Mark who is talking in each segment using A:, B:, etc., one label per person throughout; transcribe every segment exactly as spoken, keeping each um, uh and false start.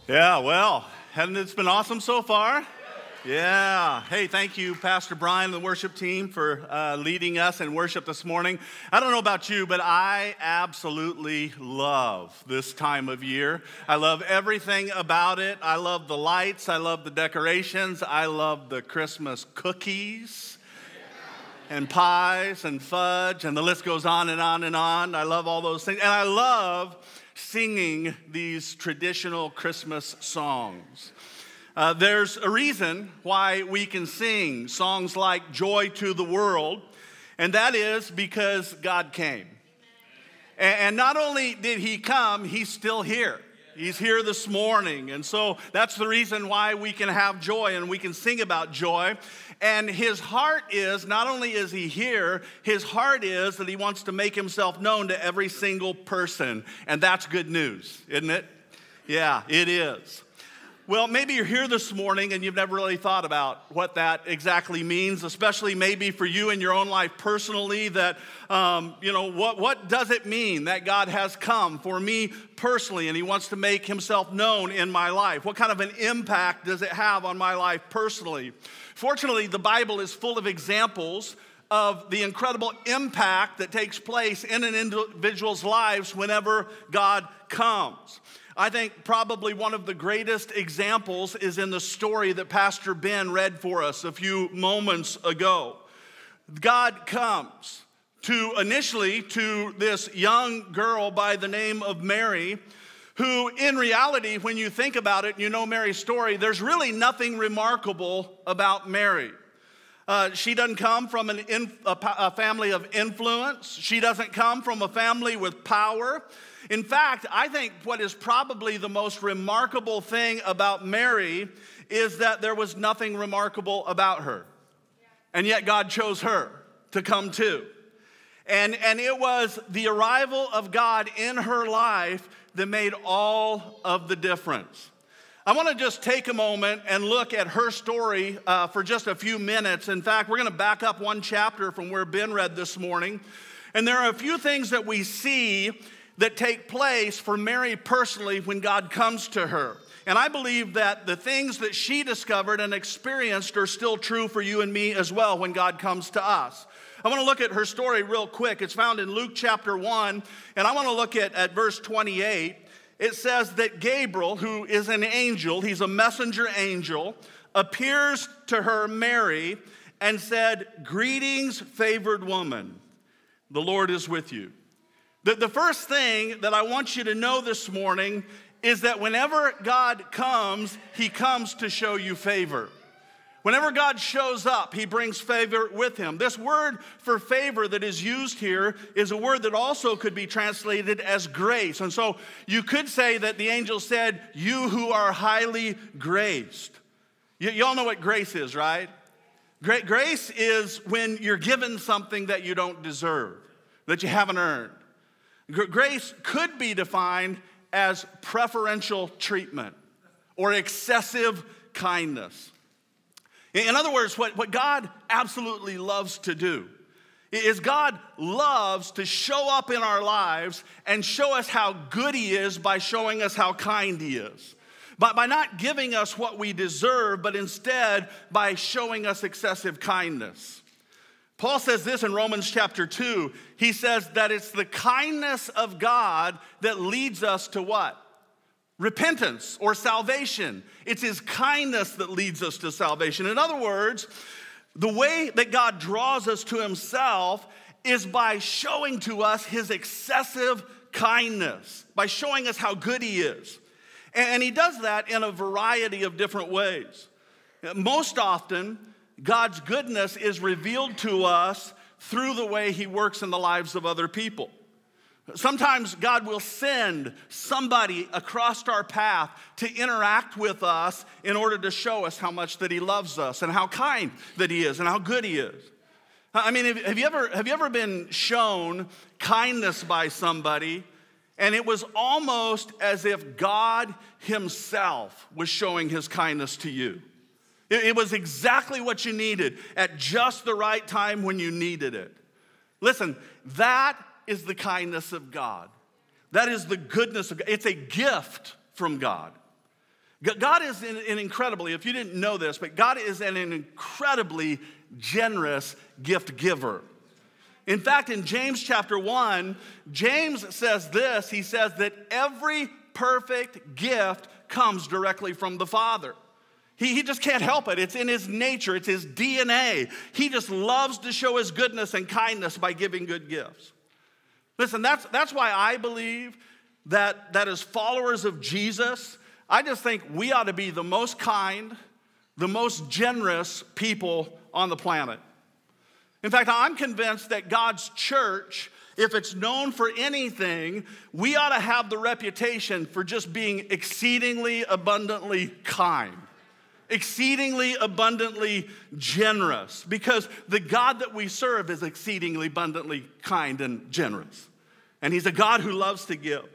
A: Yeah, well, hasn't it been awesome so far? Yeah. Hey, thank you, Pastor Brian and the worship team, for uh, leading us in worship this morning. I don't know about you, but I absolutely love this time of year. I love everything about it. I love the lights. I love the decorations. I love the Christmas cookies and pies and fudge, and the list goes on and on and on. I love all those things. And I love singing these traditional Christmas songs. Uh, there's a reason why we can sing songs like Joy to the World, and that is because God came. And, and not only did he come, he's still here. He's here this morning, and so that's the reason why we can have joy and we can sing about joy. And his heart is, not only is he here, his heart is that he wants to make himself known to every single person. And that's good news, isn't it? Yeah, it is. Well, maybe you're here this morning and you've never really thought about what that exactly means, especially maybe for you in your own life personally, that, um, you know, what, what does it mean that God has come for me personally and he wants to make himself known in my life? What kind of an impact does it have on my life personally? Fortunately, the Bible is full of examples of the incredible impact that takes place in an individual's lives whenever God comes. I think probably one of the greatest examples is in the story that Pastor Ben read for us a few moments ago. God comes to initially to this young girl by the name of Mary, who in reality, when you think about it, you know Mary's story, there's really nothing remarkable about Mary. Uh, she doesn't come from an in, a, a family of influence. She doesn't come from a family with power. In fact, I think what is probably the most remarkable thing about Mary is that there was nothing remarkable about her. And yet God chose her to come too. And, and it was the arrival of God in her life that made all of the difference. I want to just take a moment and look at her story uh, for just a few minutes. In fact, we're going to back up one chapter from where Ben read this morning. And there are a few things that we see that take place for Mary personally when God comes to her. And I believe that the things that she discovered and experienced are still true for you and me as well when God comes to us. I want to look at her story real quick. It's found in Luke chapter one, and I want to look at, at verse twenty-eight. It says that Gabriel, who is an angel, he's a messenger angel, appears to her, Mary, and said, "Greetings, favored woman, the Lord is with you." The, the first thing that I want you to know this morning is that whenever God comes, he comes to show you favor. Whenever God shows up, he brings favor with him. This word for favor that is used here is a word that also could be translated as grace. And so you could say that the angel said, "You who are highly graced." Y- y'all know what grace is, right? Gra- grace is when you're given something that you don't deserve, that you haven't earned. Grace could be defined as preferential treatment or excessive kindness. In other words, what, what God absolutely loves to do is God loves to show up in our lives and show us how good he is by showing us how kind he is. By, by not giving us what we deserve, but instead by showing us excessive kindness. Paul says this in Romans chapter two. He says that it's the kindness of God that leads us to what? Repentance or salvation. It's his kindness that leads us to salvation. In other words, the way that God draws us to himself is by showing to us his excessive kindness, by showing us how good he is. And he does that in a variety of different ways. Most often, God's goodness is revealed to us through the way he works in the lives of other people. Sometimes God will send somebody across our path to interact with us in order to show us how much that he loves us and how kind that he is and how good he is. I mean, have you ever, have you ever been shown kindness by somebody and it was almost as if God himself was showing his kindness to you? It was exactly what you needed at just the right time when you needed it. Listen, that is the kindness of God. That is the goodness of God. It's a gift from God. God is an, an incredibly, if you didn't know this, but God is an, an incredibly generous gift giver. In fact, in James chapter one, James says this. He says that every perfect gift comes directly from the Father. He, he just can't help it. It's in his nature. It's his D N A. He just loves to show his goodness and kindness by giving good gifts. Listen, that's, that's why I believe that, that as followers of Jesus, I just think we ought to be the most kind, the most generous people on the planet. In fact, I'm convinced that God's church, if it's known for anything, we ought to have the reputation for just being exceedingly abundantly kind, exceedingly abundantly generous, because the God that we serve is exceedingly abundantly kind and generous. And he's a God who loves to give.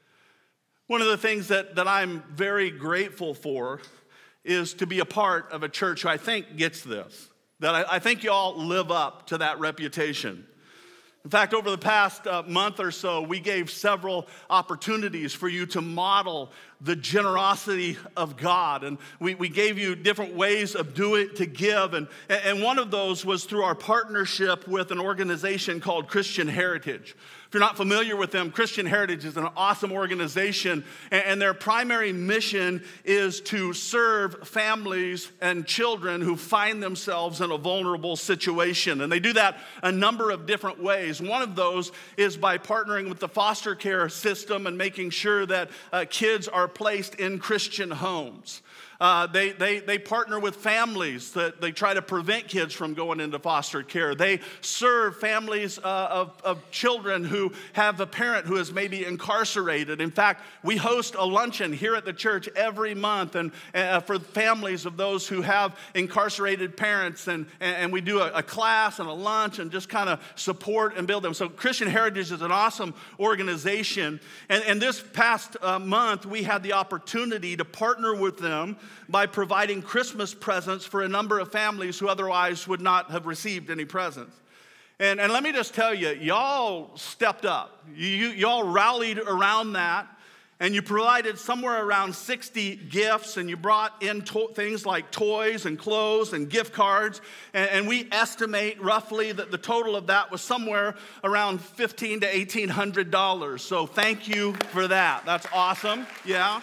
A: One of the things that, that I'm very grateful for is to be a part of a church who I think gets this. That I, I think you all live up to that reputation. In fact, over the past uh, month or so, we gave several opportunities for you to model the generosity of God. And we, we gave you different ways of doing it, to give. And, and one of those was through our partnership with an organization called Christian Heritage. If you're not familiar with them, Christian Heritage is an awesome organization, and their primary mission is to serve families and children who find themselves in a vulnerable situation. And they do that a number of different ways. One of those is by partnering with the foster care system and making sure that uh, kids are placed in Christian homes. Uh, they, they, they partner with families that they try to prevent kids from going into foster care. They serve families uh, of, of children who have a parent who is maybe incarcerated. In fact, we host a luncheon here at the church every month and uh, for families of those who have incarcerated parents. And, and we do a, a class and a lunch and just kind of support and build them. So Christian Heritage is an awesome organization. And, and this past uh, month, we had the opportunity to partner with them by providing Christmas presents for a number of families who otherwise would not have received any presents. And, and let me just tell you, y'all stepped up. You, y'all rallied around that, and you provided somewhere around sixty gifts, and you brought in to- things like toys and clothes and gift cards, and, and we estimate roughly that the total of that was somewhere around fifteen hundred to eighteen hundred dollars. So thank you for that. That's awesome, yeah.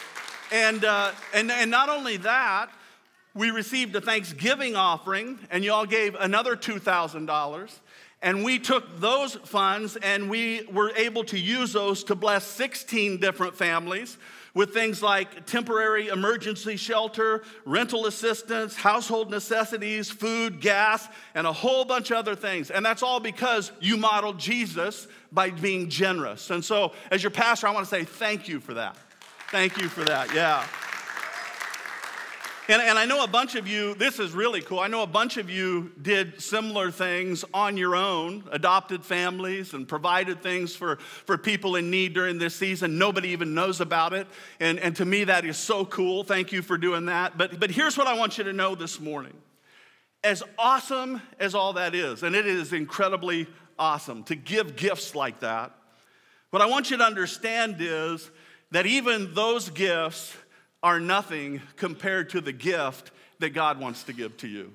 A: And, uh, and and not only that, we received a Thanksgiving offering, and y'all gave another two thousand dollars. And we took those funds, and we were able to use those to bless sixteen different families with things like temporary emergency shelter, rental assistance, household necessities, food, gas, and a whole bunch of other things. And that's all because you modeled Jesus by being generous. And so, as your pastor, I want to say thank you for that. Thank you for that, yeah. And, and I know a bunch of you, this is really cool, I know a bunch of you did similar things on your own, adopted families and provided things for, for people in need during this season. Nobody even knows about it. And, and to me, that is so cool. Thank you for doing that. But, but here's what I want you to know this morning. As awesome as all that is, and it is incredibly awesome to give gifts like that, what I want you to understand is that even those gifts are nothing compared to the gift that God wants to give to you.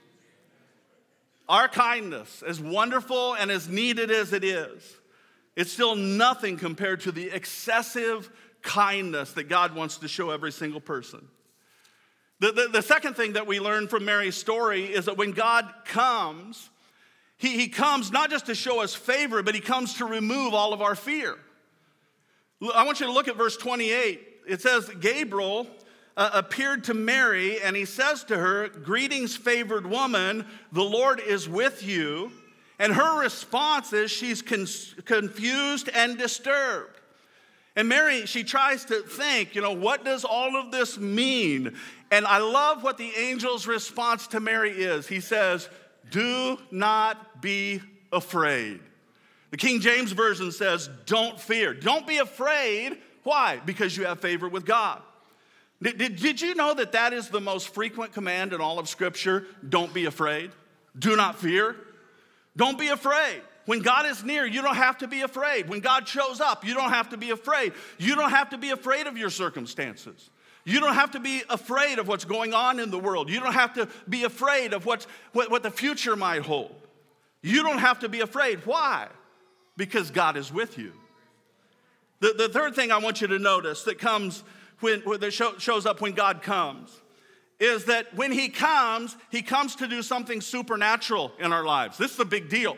A: Our kindness, as wonderful and as needed as it is, it's still nothing compared to the excessive kindness that God wants to show every single person. The, the, the second thing that we learn from Mary's story is that when God comes, he, he comes not just to show us favor, but he comes to remove all of our fear. I want you to look at verse twenty-eight. It says, Gabriel uh, appeared to Mary, and he says to her, "Greetings, favored woman, the Lord is with you." And her response is she's con- confused and disturbed. And Mary, she tries to think, you know, what does all of this mean? And I love what the angel's response to Mary is. He says, "Do not be afraid." The King James Version says, "Don't fear." Don't be afraid. Why? Because you have favor with God. Did, did, did you know that that is the most frequent command in all of Scripture? Don't be afraid. Do not fear. Don't be afraid. When God is near, you don't have to be afraid. When God shows up, you don't have to be afraid. You don't have to be afraid of your circumstances. You don't have to be afraid of what's going on in the world. You don't have to be afraid of what's, what, what the future might hold. You don't have to be afraid. Why? Because God is with you. The, the third thing I want you to notice that comes when, when that show, shows up when God comes is that when he comes, he comes to do something supernatural in our lives. This is a big deal.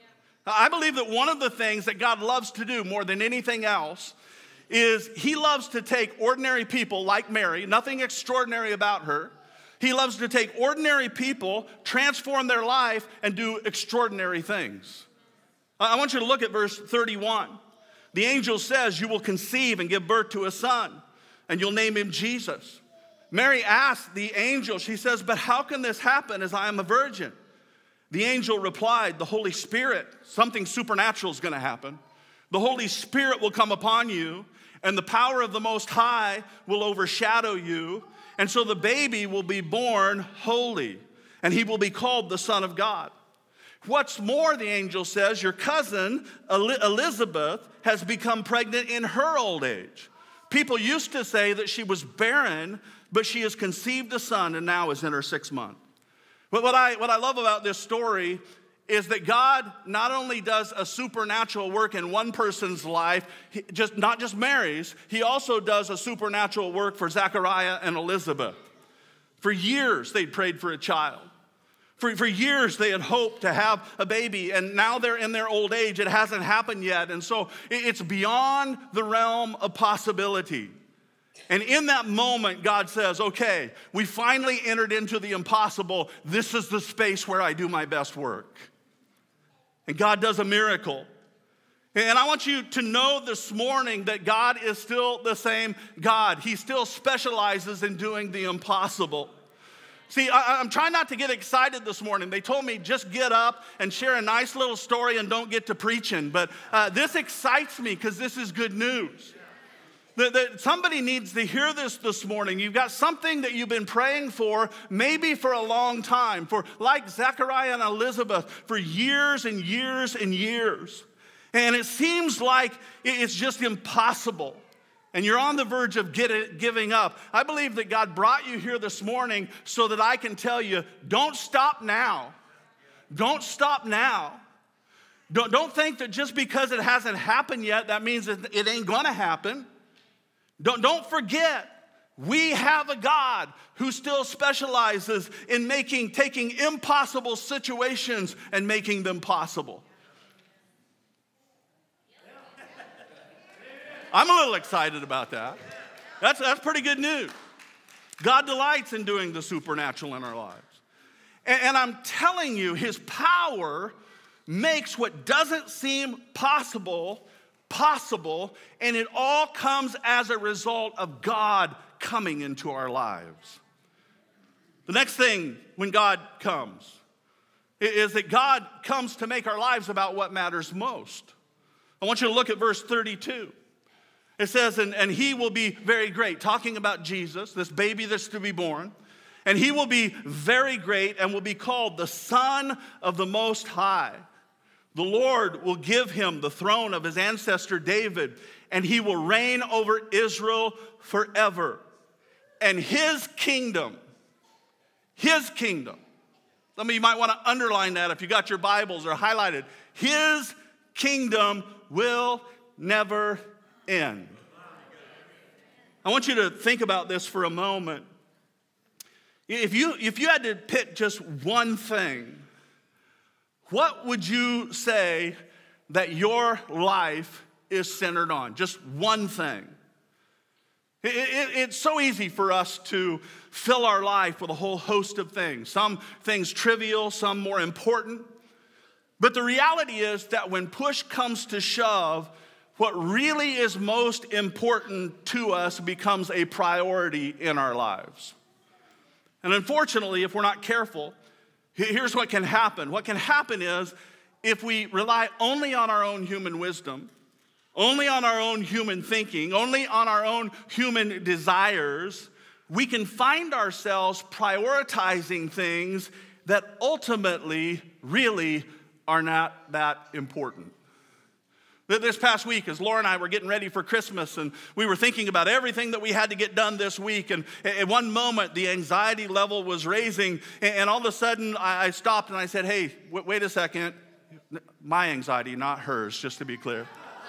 A: I believe that one of the things that God loves to do more than anything else is he loves to take ordinary people like Mary, nothing extraordinary about her. He loves to take ordinary people, transform their life, and do extraordinary things. I want you to look at verse thirty-one. The angel says, you will conceive and give birth to a son, and you'll name him Jesus. Mary asked the angel, she says, but how can this happen as I am a virgin? The angel replied, the Holy Spirit, something supernatural is going to happen. The Holy Spirit will come upon you, and the power of the Most High will overshadow you. And so the baby will be born holy, and he will be called the Son of God. What's more, the angel says, your cousin Elizabeth has become pregnant in her old age. People used to say that she was barren, but she has conceived a son and now is in her sixth month. But what I, what I love about this story is that God not only does a supernatural work in one person's life, he, just not just Mary's, he also does a supernatural work for Zechariah and Elizabeth. For years, they'd prayed for a child. For, for years, they had hoped to have a baby, and now they're in their old age. It hasn't happened yet, and so it, it's beyond the realm of possibility. And in that moment, God says, okay, we finally entered into the impossible. This is the space where I do my best work. And God does a miracle. And I want you to know this morning that God is still the same God. He still specializes in doing the impossible. See, I, I'm trying not to get excited this morning. They told me just get up and share a nice little story and don't get to preaching. But uh, this excites me because this is good news. That, that somebody needs to hear this this morning. You've got something that you've been praying for, maybe for a long time, for like Zechariah and Elizabeth, for years and years and years. And it seems like it's just impossible. And you're on the verge of get it, giving up. I believe that God brought you here this morning so that I can tell you, don't stop now. Don't stop now. Don't, don't think that just because it hasn't happened yet, that means that it ain't gonna happen. Don't, don't forget, we have a God who still specializes in making, taking impossible situations and making them possible. I'm a little excited about that. That's, that's pretty good news. God delights in doing the supernatural in our lives. And, and I'm telling you, his power makes what doesn't seem possible possible, and it all comes as a result of God coming into our lives. The next thing when God comes is that God comes to make our lives about what matters most. I want you to look at verse thirty-two. It says, and, and he will be very great, talking about Jesus, this baby that's to be born, and he will be very great and will be called the Son of the Most High. The Lord will give him the throne of his ancestor David, and he will reign over Israel forever. And his kingdom, his kingdom, some of you might want to underline that if you got your Bibles or highlighted. His kingdom will never end. I want you to think about this for a moment. If you, if you had to pick just one thing, what would you say that your life is centered on? Just one thing. It, it, it's so easy for us to fill our life with a whole host of things. Some things trivial, some more important. But the reality is that when push comes to shove, what really is most important to us becomes a priority in our lives. And unfortunately, if we're not careful, here's what can happen. What can happen is if we rely only on our own human wisdom, only on our own human thinking, only on our own human desires, we can find ourselves prioritizing things that ultimately really are not that important. This past week, as Laura and I were getting ready for Christmas, and we were thinking about everything that we had to get done this week, and at one moment, the anxiety level was raising, and all of a sudden, I stopped and I said, hey, wait a second. My anxiety, not hers, just to be clear.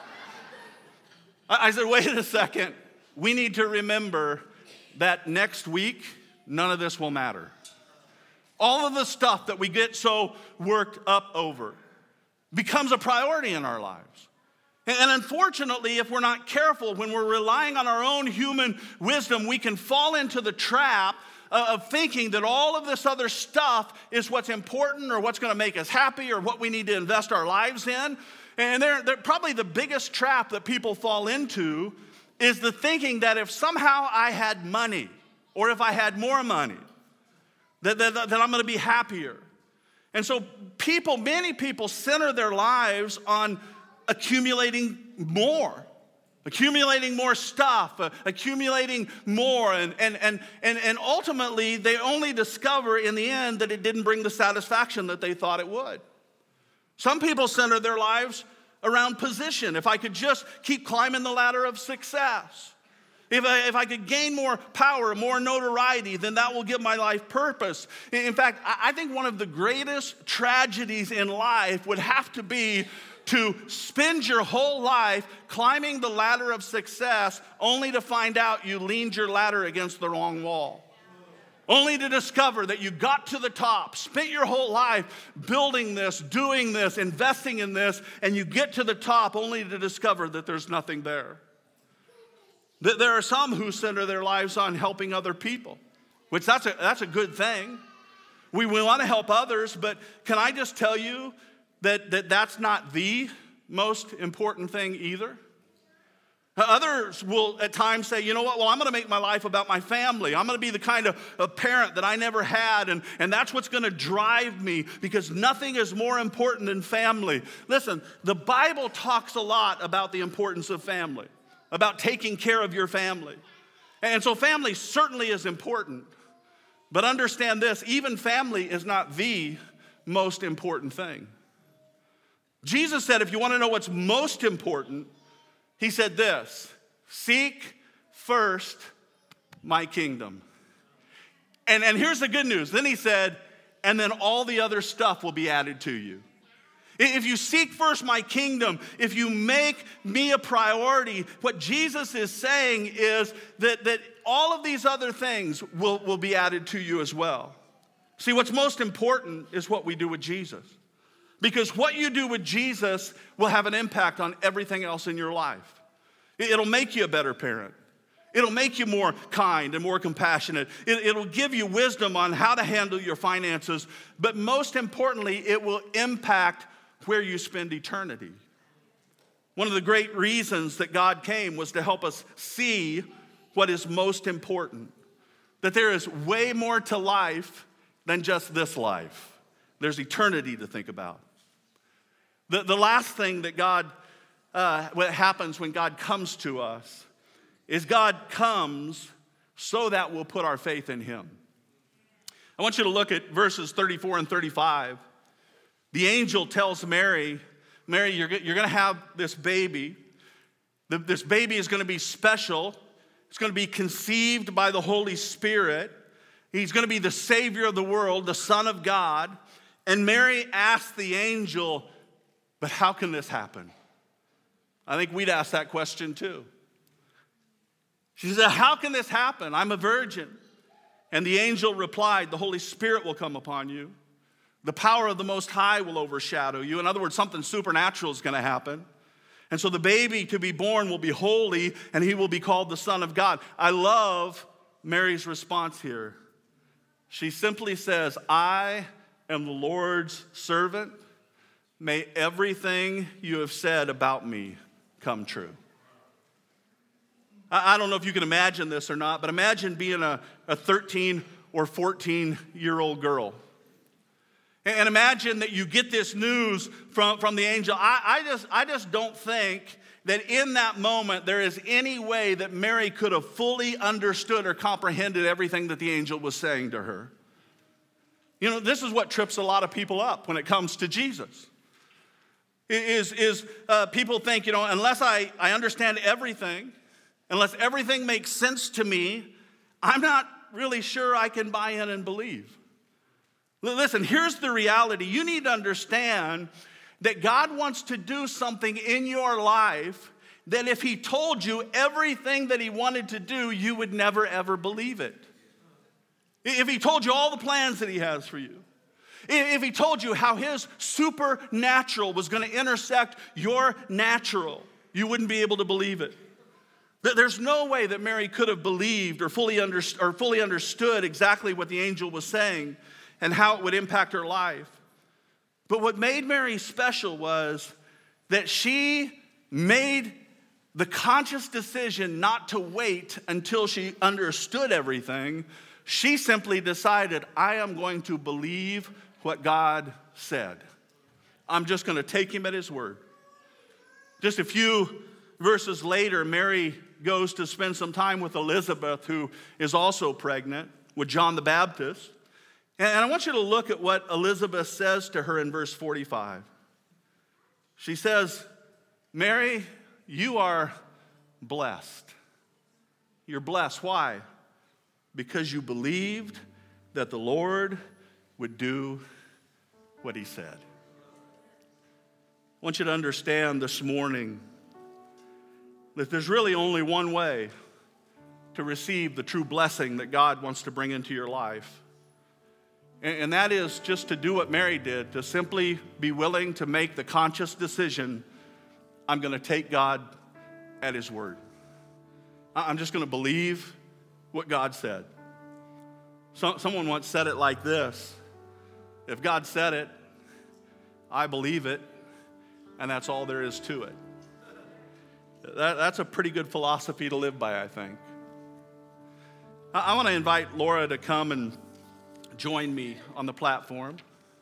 A: I said, wait a second. We need to remember that next week, none of this will matter. All of the stuff that we get so worked up over becomes a priority in our lives. And unfortunately, if we're not careful, when we're relying on our own human wisdom, we can fall into the trap of thinking that all of this other stuff is what's important or what's going to make us happy or what we need to invest our lives in. And they're, they're probably the biggest trap that people fall into is the thinking that if somehow I had money or if I had more money, that, that, that I'm going to be happier. And so people, many people center their lives on accumulating more, accumulating more stuff, uh, accumulating more, and, and, and, and, and ultimately they only discover in the end that it didn't bring the satisfaction that they thought it would. Some people center their lives around position. If I could just keep climbing the ladder of success, if I, if I could gain more power, more notoriety, then that will give my life purpose. In fact, I think one of the greatest tragedies in life would have to be to spend your whole life climbing the ladder of success only to find out you leaned your ladder against the wrong wall. Only to discover that you got to the top, spent your whole life building this, doing this, investing in this, and you get to the top only to discover that there's nothing there. There are some who center their lives on helping other people, which that's a, that's a good thing. We, we want to help others, but can I just tell you that, that that's not the most important thing either? Others will at times say, you know what, well, I'm going to make my life about my family. I'm going to be the kind of, of parent that I never had, and, and that's what's going to drive me because nothing is more important than family. Listen, the Bible talks a lot about the importance of family, about taking care of your family. And so family certainly is important, but understand this, even family is not the most important thing. Jesus said, if you want to know what's most important, he said this, seek first my kingdom. And, and here's the good news. Then he said, and then all the other stuff will be added to you. If you seek first my kingdom, if you make me a priority, what Jesus is saying is that, that all of these other things will, will be added to you as well. See, what's most important is what we do with Jesus. Because what you do with Jesus will have an impact on everything else in your life. It'll make you a better parent. It'll make you more kind and more compassionate. It'll give you wisdom on how to handle your finances. But most importantly, it will impact where you spend eternity. One of the great reasons that God came was to help us see what is most important. That there is way more to life than just this life. There's eternity to think about. The, the last thing that God, uh, what happens when God comes to us is God comes so that we'll put our faith in him. I want you to look at verses thirty-four and thirty-five. The angel tells Mary, Mary, you're, you're going to have this baby. The, this baby is going to be special. It's going to be conceived by the Holy Spirit. He's going to be the Savior of the world, the Son of God. And Mary asked the angel, but how can this happen? I think we'd ask that question too. She said, how can this happen? I'm a virgin. And the angel replied, the Holy Spirit will come upon you. The power of the Most High will overshadow you. In other words, something supernatural is going to happen. And so the baby to be born will be holy, and he will be called the Son of God. I love Mary's response here. She simply says, I am the Lord's servant. May everything you have said about me come true. I don't know if you can imagine this or not, but imagine being a, a thirteen or fourteen-year-old girl. And imagine that you get this news from, from the angel. I, I, just, I just don't think that in that moment there is any way that Mary could have fully understood or comprehended everything that the angel was saying to her. You know, this is what trips a lot of people up when it comes to Jesus. Is, is uh, people think, you know, unless I, I understand everything, unless everything makes sense to me, I'm not really sure I can buy in and believe. Listen, here's the reality. You need to understand that God wants to do something in your life that if he told you everything that he wanted to do, you would never, ever believe it. If he told you all the plans that he has for you, if he told you how his supernatural was going to intersect your natural, you wouldn't be able to believe it. There's no way that Mary could have believed or fully, under, or fully understood exactly what the angel was saying and how it would impact her life. But what made Mary special was that she made the conscious decision not to wait until she understood everything. She simply decided, I am going to believe what God said. I'm just going to take him at his word. Just a few verses later, Mary goes to spend some time with Elizabeth, who is also pregnant with John the Baptist. And I want you to look at what Elizabeth says to her in verse forty-five. She says, Mary, you are blessed. You're blessed. Why? Because you believed that the Lord would do what he said. I want you to understand this morning that there's really only one way to receive the true blessing that God wants to bring into your life. And that is just to do what Mary did, to simply be willing to make the conscious decision, I'm going to take God at his word. I'm just going to believe what God said. So, someone once said it like this: if God said it, I believe it, and that's all there is to it. That, that's a pretty good philosophy to live by, I think. I, I want to invite Laura to come and join me on the platform.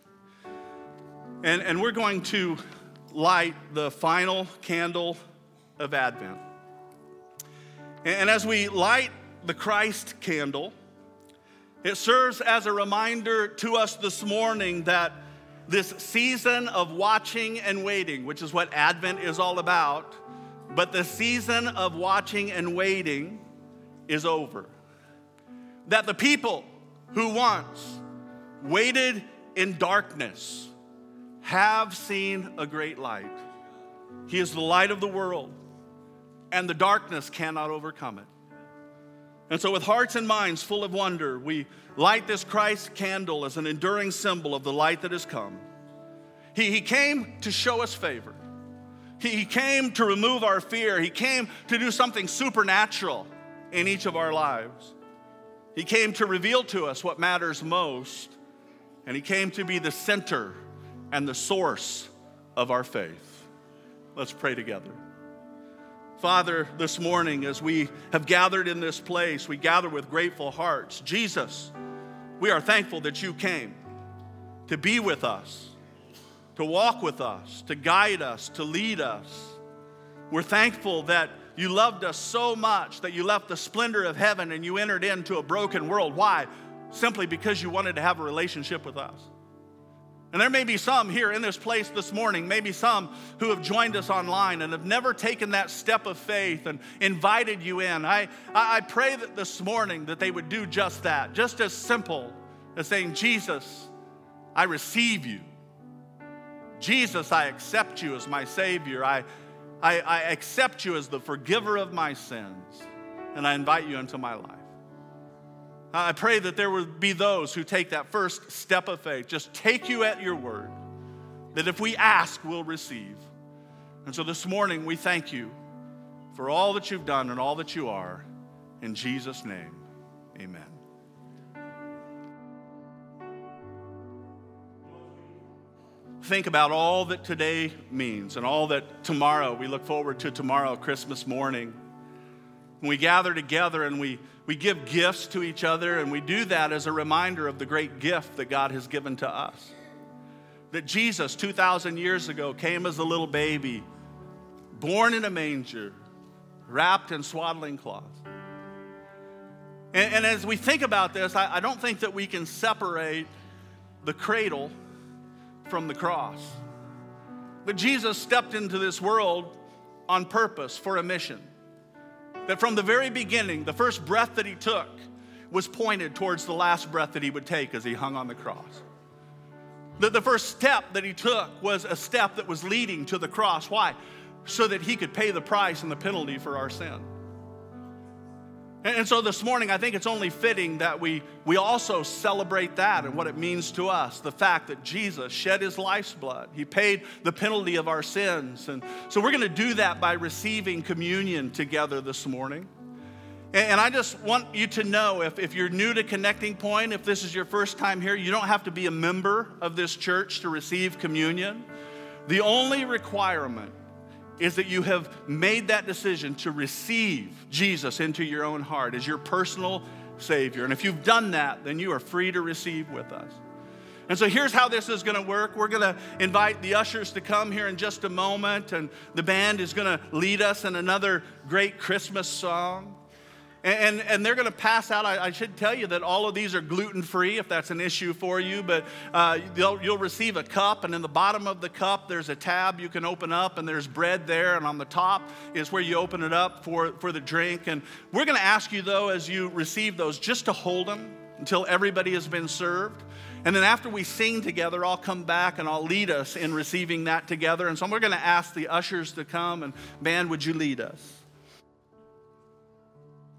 A: And, and we're going to light the final candle of Advent. And, and as we light the Christ candle, it serves as a reminder to us this morning that this season of watching and waiting, which is what Advent is all about, but the season of watching and waiting is over. That the people who once waited in darkness have seen a great light. He is the light of the world, and the darkness cannot overcome it. And so with hearts and minds full of wonder, we light this Christ candle as an enduring symbol of the light that has come. He, he came to show us favor. He, he came to remove our fear. He came to do something supernatural in each of our lives. He came to reveal to us what matters most, and he came to be the center and the source of our faith. Let's pray together. Father, this morning as we have gathered in this place, we gather with grateful hearts. Jesus, we are thankful that you came to be with us, to walk with us, to guide us, to lead us. We're thankful that you loved us so much that you left the splendor of heaven and you entered into a broken world. Why? Simply because you wanted to have a relationship with us. And there may be some here in this place this morning, maybe some who have joined us online and have never taken that step of faith and invited you in. I, I pray that this morning that they would do just that, just as simple as saying, Jesus, I receive you. Jesus, I accept you as my Savior. I, I, I accept you as the forgiver of my sins, and I invite you into my life. I pray that there would be those who take that first step of faith, just take you at your word, that if we ask, we'll receive. And so this morning, we thank you for all that you've done and all that you are. In Jesus' name, amen. Think about all that today means and all that tomorrow, we look forward to tomorrow, Christmas morning. When we gather together and we, we give gifts to each other, and we do that as a reminder of the great gift that God has given to us. That Jesus, two thousand years ago, came as a little baby, born in a manger, wrapped in swaddling cloths. And, and as we think about this, I, I don't think that we can separate the cradle from the cross. But Jesus stepped into this world on purpose for a mission. That from the very beginning, the first breath that he took was pointed towards the last breath that he would take as he hung on the cross. That the first step that he took was a step that was leading to the cross. Why? So that he could pay the price and the penalty for our sin. And so this morning, I think it's only fitting that we, we also celebrate that and what it means to us. The fact that Jesus shed his life's blood. He paid the penalty of our sins. And so we're going to do that by receiving communion together this morning. And, and I just want you to know, if, if you're new to Connecting Point, if this is your first time here, you don't have to be a member of this church to receive communion. The only requirement is that you have made that decision to receive Jesus into your own heart as your personal Savior. And if you've done that, then you are free to receive with us. And so here's how this is going to work. We're going to invite the ushers to come here in just a moment, and the band is going to lead us in another great Christmas song. And, and they're going to pass out. I, I should tell you that all of these are gluten-free, if that's an issue for you. But uh, you'll receive a cup, and in the bottom of the cup, there's a tab you can open up, and there's bread there. And on the top is where you open it up for, for the drink. And we're going to ask you, though, as you receive those, just to hold them until everybody has been served. And then after we sing together, I'll come back and I'll lead us in receiving that together. And so we're going to ask the ushers to come, and band, would you lead us?